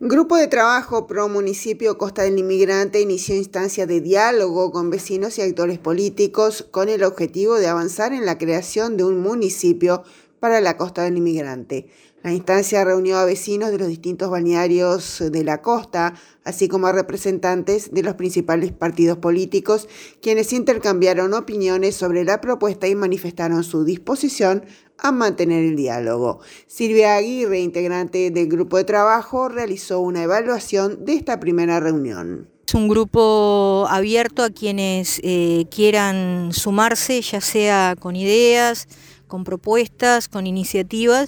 Grupo de trabajo pro municipio Costa del Inmigrante inició instancia de diálogo con vecinos y actores políticos con el objetivo de avanzar en la creación de un municipio para la Costa del Inmigrante. La instancia reunió a vecinos de los distintos balnearios de la costa, así como a representantes de los principales partidos políticos, quienes intercambiaron opiniones sobre la propuesta y manifestaron su disposición a mantener el diálogo. Silvia Aguirre, integrante del grupo de trabajo, realizó una evaluación de esta primera reunión. Es un grupo abierto a quienes quieran sumarse, ya sea con ideas, con propuestas, con iniciativas,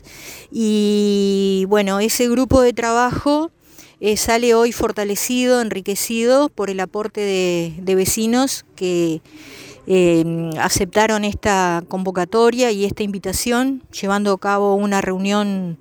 y bueno, ese grupo de trabajo sale hoy fortalecido, enriquecido por el aporte de vecinos que aceptaron esta convocatoria y esta invitación, llevando a cabo una reunión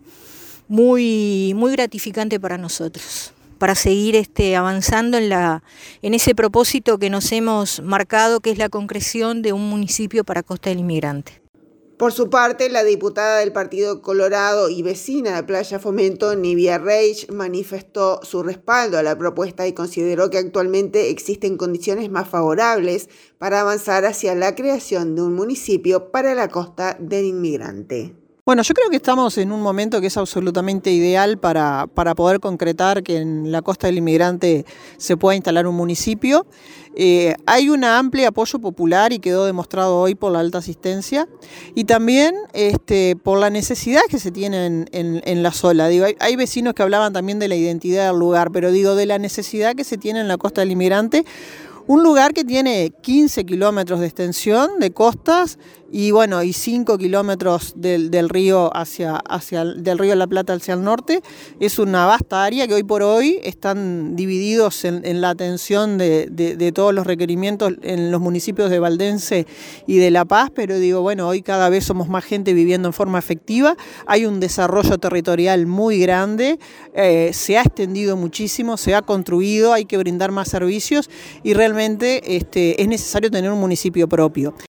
muy gratificante para nosotros, para seguir avanzando en ese propósito que nos hemos marcado, que es la concreción de un municipio para Costa del Inmigrante. Por su parte, la diputada del Partido Colorado y vecina de Playa Fomento, Nivia Reich, manifestó su respaldo a la propuesta y consideró que actualmente existen condiciones más favorables para avanzar hacia la creación de un municipio para la Costa del Inmigrante. Bueno, yo creo que estamos en un momento que es absolutamente ideal para poder concretar que en la Costa del Inmigrante se pueda instalar un municipio. Hay un amplio apoyo popular y quedó demostrado hoy por la alta asistencia y también por la necesidad que se tiene en la zona. Digo, hay vecinos que hablaban también de la identidad del lugar, pero digo de la necesidad que se tiene en la Costa del Inmigrante. Un lugar que tiene 15 kilómetros de extensión de costas y 5 kilómetros del río del río de la Plata hacia el norte. Es una vasta área que hoy por hoy están divididos en la atención de todos los requerimientos en los municipios de Valdense y de La Paz, pero hoy cada vez somos más gente viviendo en forma efectiva. Hay un desarrollo territorial muy grande, se ha extendido muchísimo, se ha construido, hay que brindar más servicios y realmente es necesario tener un municipio propio.